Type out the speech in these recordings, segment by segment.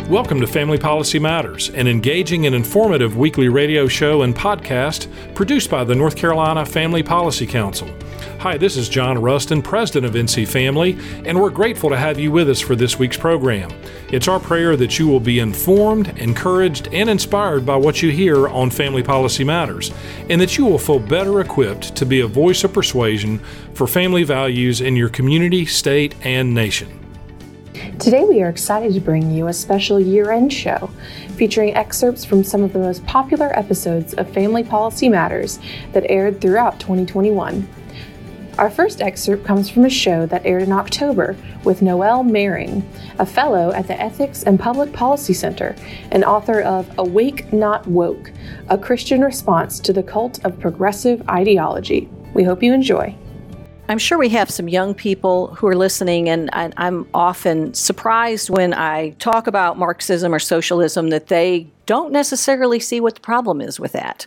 Welcome to Family Policy Matters, an engaging and informative weekly radio show and podcast produced by the North Carolina Family Policy Council. Hi, this is John Rustin, president of NC Family, and we're grateful to have you with us for this week's program. It's our prayer that you will be informed, encouraged, and inspired by what you hear on Family Policy Matters, and that you will feel better equipped to be a voice of persuasion for family values in your community, state, and nation. Today we are excited to bring you a special year-end show featuring excerpts from some of the most popular episodes of Family Policy Matters that aired throughout 2021. Our first excerpt comes from a show that aired in October with Noelle Mehring, a fellow at the Ethics and Public Policy Center and author of Awake Not Woke, a Christian response to the cult of progressive ideology. We hope you enjoy. I'm sure we have some young people who are listening, and I'm often surprised when I talk about Marxism or socialism that they don't necessarily see what the problem is with that.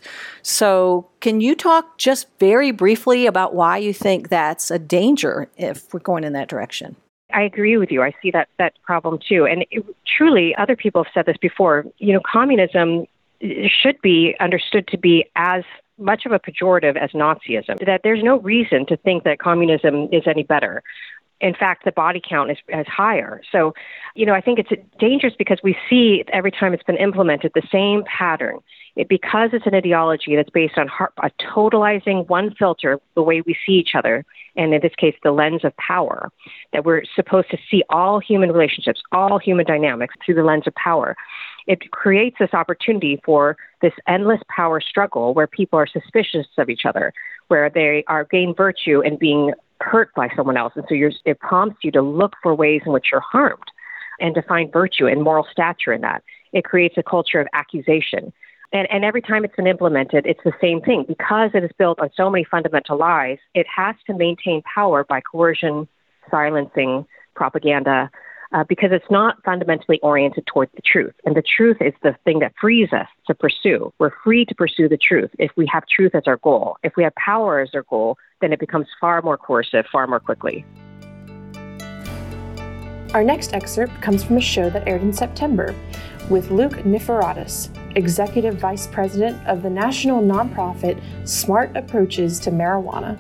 So can you talk just very briefly about why you think that's a danger if we're going in that direction? I agree with you. I see that problem too. And truly, other people have said this before, communism should be understood to be as much of a pejorative as Nazism, that there's no reason to think that communism is any better. In fact, the body count is higher. So, I think it's dangerous because we see every time it's been implemented the same pattern. Because it's an ideology that's based on totalizing one filter, the way we see each other, and in this case, the lens of power, that we're supposed to see all human relationships, all human dynamics through the lens of power. It creates this opportunity for this endless power struggle where people are suspicious of each other, where they are gain virtue and being hurt by someone else. And so it prompts you to look for ways in which you're harmed and to find virtue and moral stature in that. It creates a culture of accusation. And every time it's been implemented, it's the same thing. Because it is built on so many fundamental lies, it has to maintain power by coercion, silencing, propaganda, because it's not fundamentally oriented towards the truth. And the truth is the thing that frees us to pursue. We're free to pursue the truth if we have truth as our goal. If we have power as our goal, then it becomes far more coercive, far more quickly. Our next excerpt comes from a show that aired in September with Luke Niforatos, Executive Vice President of the national nonprofit Smart Approaches to Marijuana.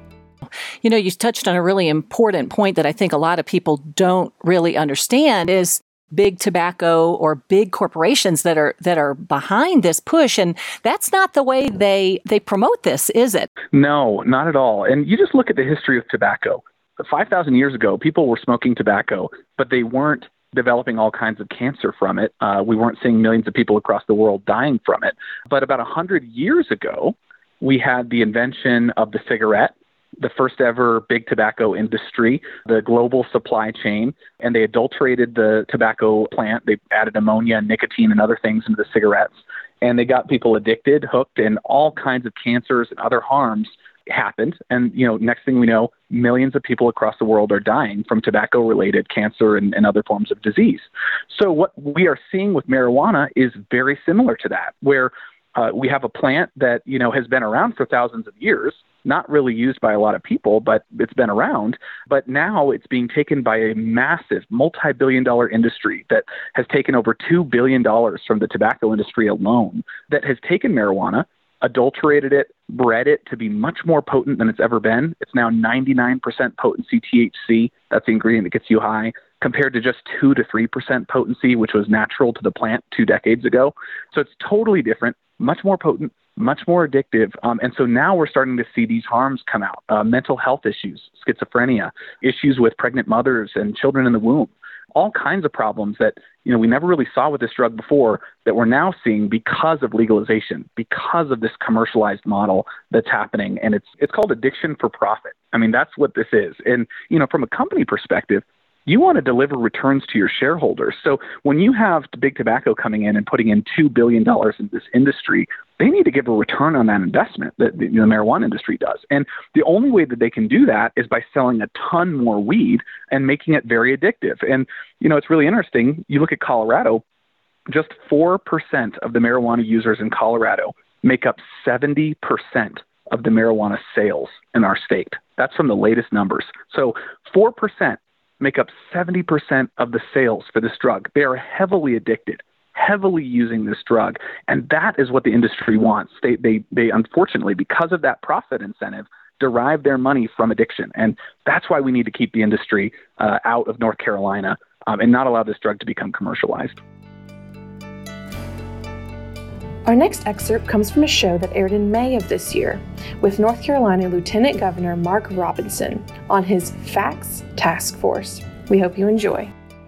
You touched on a really important point that I think a lot of people don't really understand is big tobacco or big corporations that are behind this push. And that's not the way they promote this, is it? No, not at all. And you just look at the history of tobacco. 5,000 years ago, people were smoking tobacco, but they weren't developing all kinds of cancer from it. We weren't seeing millions of people across the world dying from it. But about 100 years ago, we had the invention of the cigarette, the first ever big tobacco industry, the global supply chain, and they adulterated the tobacco plant. They added ammonia and nicotine and other things into the cigarettes. And they got people addicted, hooked, and all kinds of cancers and other harms happened. And, next thing we know, millions of people across the world are dying from tobacco-related cancer and other forms of disease. So what we are seeing with marijuana is very similar to that, where we have a plant that, has been around for thousands of years, not really used by a lot of people, but it's been around. But now it's being taken by a massive multi-billion-dollar industry that has taken over $2 billion from the tobacco industry alone, that has taken marijuana, adulterated it, bred it to be much more potent than it's ever been. It's now 99% potency THC. That's the ingredient that gets you high, compared to just 2 to 3% potency, which was natural to the plant 2 decades ago. So it's totally different, much more potent, much more addictive. And so now we're starting to see these harms come out, mental health issues, schizophrenia, issues with pregnant mothers and children in the womb, all kinds of problems that, we never really saw with this drug before that we're now seeing because of legalization, because of this commercialized model that's happening. And it's called addiction for profit. I mean, that's what this is. And, from a company perspective, you want to deliver returns to your shareholders. So when you have big tobacco coming in and putting in $2 billion in this industry, they need to give a return on that investment that the marijuana industry does. And the only way that they can do that is by selling a ton more weed and making it very addictive. And, it's really interesting. You look at Colorado, just 4% of the marijuana users in Colorado make up 70% of the marijuana sales in our state. That's from the latest numbers. So 4% make up 70% of the sales for this drug. They are heavily addicted, heavily using this drug. And that is what the industry wants. They unfortunately, because of that profit incentive, derive their money from addiction. And that's why we need to keep the industry out of North Carolina and not allow this drug to become commercialized. Our next excerpt comes from a show that aired in May of this year with North Carolina Lieutenant Governor Mark Robinson on his FACTS Task Force. We hope you enjoy.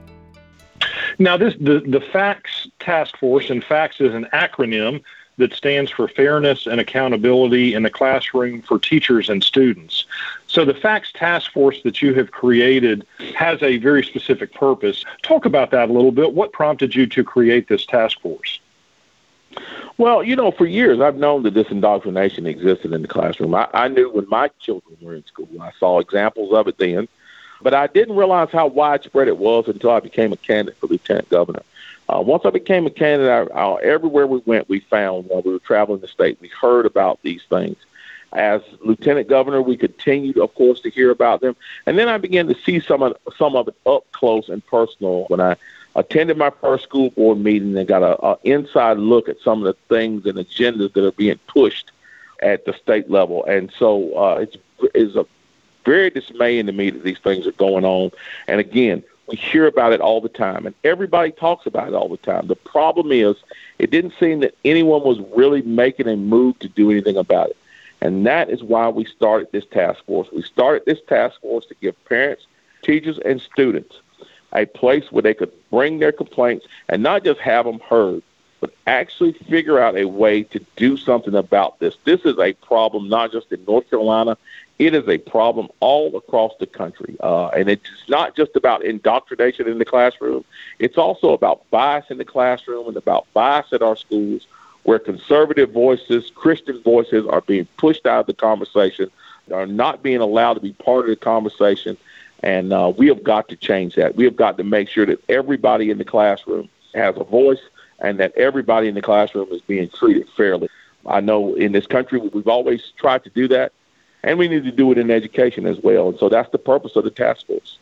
Now, the FACTS Task Force, and FACTS is an acronym that stands for Fairness and Accountability in the Classroom for Teachers and Students. So the FACTS Task Force that you have created has a very specific purpose. Talk about that a little bit. What prompted you to create this task force? Well, for years I've known that this indoctrination existed in the classroom. I knew when my children were in school. I saw examples of it then, but I didn't realize how widespread it was until I became a candidate for lieutenant governor. Once I became a candidate, everywhere we went, we found while we were traveling the state, we heard about these things. As lieutenant governor, we continued, of course, to hear about them. And then I began to see some of it up close and personal when I attended my first school board meeting and got an inside look at some of the things and agendas that are being pushed at the state level. And so it's a very dismaying to me that these things are going on. And again, we hear about it all the time, and everybody talks about it all the time. The problem is it didn't seem that anyone was really making a move to do anything about it. And that is why we started this task force. We started this task force to give parents, teachers, and students a place where they could bring their complaints and not just have them heard, but actually figure out a way to do something about this. This is a problem not just in North Carolina. It is a problem all across the country. And it's not just about indoctrination in the classroom. It's also about bias in the classroom and about bias at our schools, where conservative voices, Christian voices are being pushed out of the conversation, are not being allowed to be part of the conversation. And we have got to change that. We have got to make sure that everybody in the classroom has a voice and that everybody in the classroom is being treated fairly. I know in this country we've always tried to do that, and we need to do it in education as well. And so that's the purpose of the task force.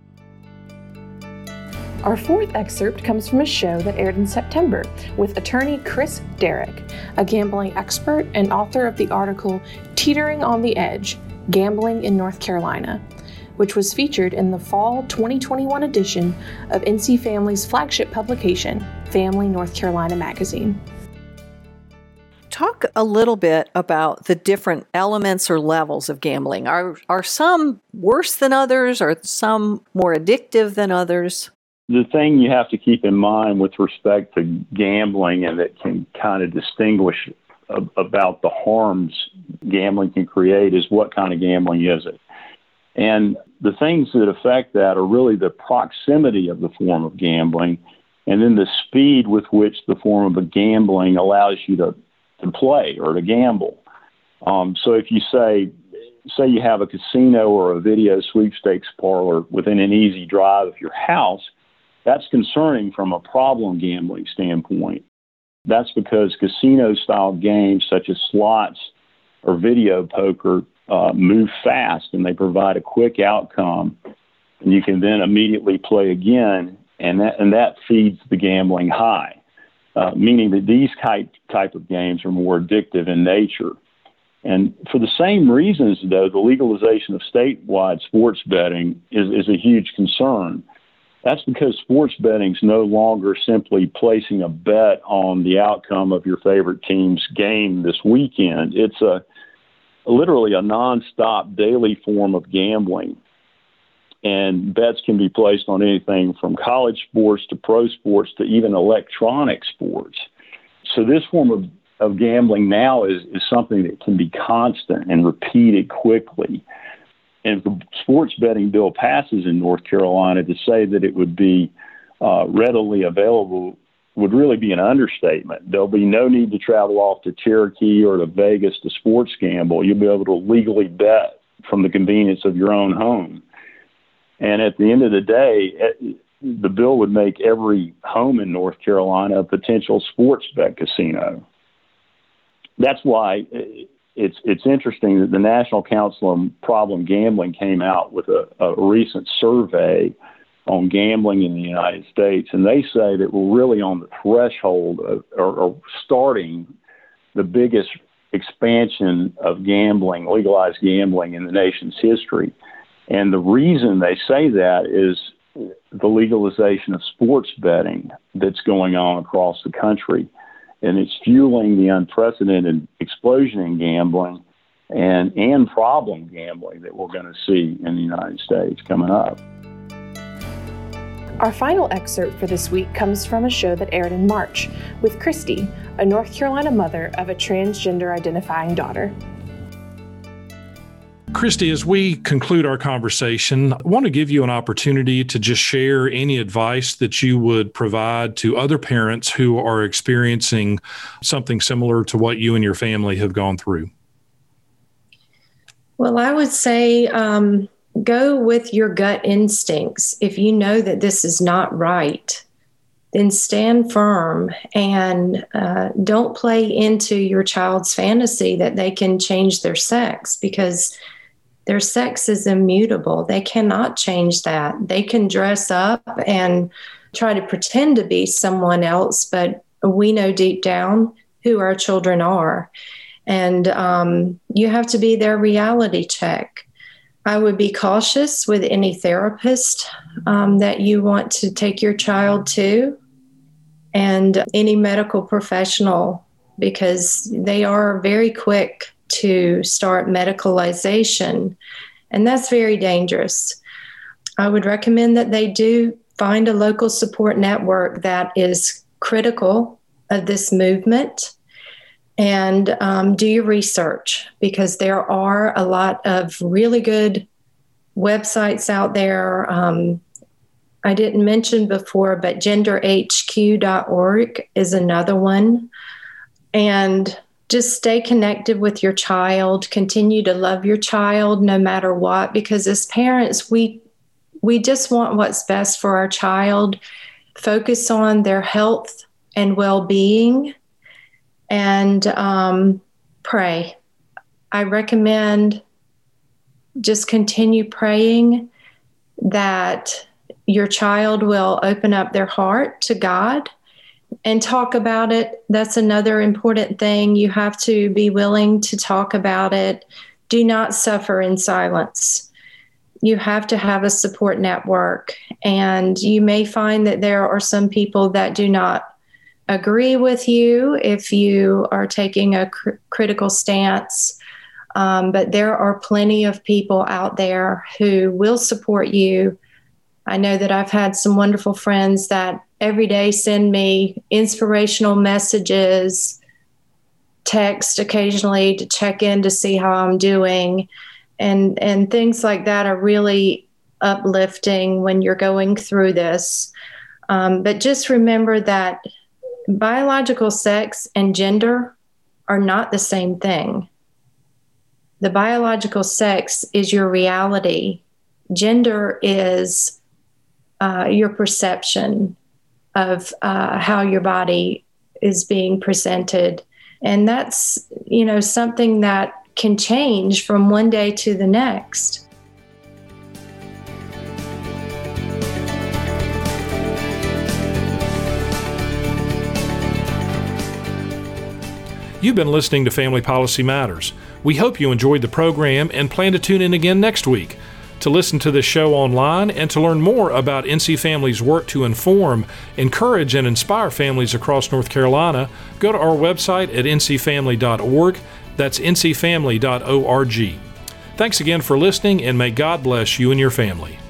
Our fourth excerpt comes from a show that aired in September with attorney Chris Derrick, a gambling expert and author of the article Teetering on the Edge, Gambling in North Carolina, which was featured in the fall 2021 edition of NC Family's flagship publication, Family North Carolina Magazine. Talk a little bit about the different elements or levels of gambling. Are some worse than others? Are some more addictive than others? The thing you have to keep in mind with respect to gambling, and that can kind of distinguish about the harms gambling can create, is what kind of gambling is it? And the things that affect that are really the proximity of the form of gambling and then the speed with which the form of gambling allows you to play or to gamble. So if you say you have a casino or a video sweepstakes parlor within an easy drive of your house, that's concerning from a problem gambling standpoint. That's because casino-style games such as slots or video poker move fast and they provide a quick outcome, and you can then immediately play again, and that feeds the gambling high, meaning that these type of games are more addictive in nature. And for the same reasons, though, the legalization of statewide sports betting is a huge concern. That's because sports betting is no longer simply placing a bet on the outcome of your favorite team's game this weekend. It's literally a nonstop daily form of gambling. And bets can be placed on anything from college sports to pro sports to even electronic sports. So this form of gambling now is something that can be constant and repeated quickly. And if the sports betting bill passes in North Carolina, to say that it would be readily available would really be an understatement. There'll be no need to travel off to Cherokee or to Vegas to sports gamble. You'll be able to legally bet from the convenience of your own home. And at the end of the day, the bill would make every home in North Carolina a potential sports bet casino. That's why it's interesting that the National Council on Problem Gambling came out with a recent survey on gambling in the United States, and they say that we're really on the threshold of, or starting the biggest expansion of gambling, legalized gambling in the nation's history. And the reason they say that is the legalization of sports betting that's going on across the country. And it's fueling the unprecedented explosion in gambling and problem gambling that we're going to see in the United States coming up. Our final excerpt for this week comes from a show that aired in March with Christy, a North Carolina mother of a transgender identifying daughter. Christy, as we conclude our conversation, I want to give you an opportunity to just share any advice that you would provide to other parents who are experiencing something similar to what you and your family have gone through. Well, I would say go with your gut instincts. If you know that this is not right, then stand firm and don't play into your child's fantasy that they can change their sex, because their sex is immutable. They cannot change that. They can dress up and try to pretend to be someone else, but we know deep down who our children are. And you have to be their reality check. I would be cautious with any therapist that you want to take your child to, and any medical professional, because they are very quick to start medicalization, and that's very dangerous. I would recommend that they do find a local support network that is critical of this movement, and do your research, because there are a lot of really good websites out there. I didn't mention before, but genderhq.org is another one. And just stay connected with your child. Continue to love your child no matter what, because as parents, we just want what's best for our child. Focus on their health and well-being, and pray. I recommend just continue praying that your child will open up their heart to God and talk about it. That's another important thing. You have to be willing to talk about it. Do not suffer in silence. You have to have a support network. And you may find that there are some people that do not agree with you if you are taking a critical stance. But there are plenty of people out there who will support you. I know that I've had some wonderful friends that every day send me inspirational messages, text occasionally to check in to see how I'm doing. And things like that are really uplifting when you're going through this. But just remember that biological sex and gender are not the same thing. The biological sex is your reality. Gender is your perception of how your body is being presented. And that's, something that can change from one day to the next. You've been listening to Family Policy Matters. We hope you enjoyed the program and plan to tune in again next week. To listen to this show online and to learn more about NC Family's work to inform, encourage, and inspire families across North Carolina, go to our website at ncfamily.org. That's ncfamily.org. Thanks again for listening, and may God bless you and your family.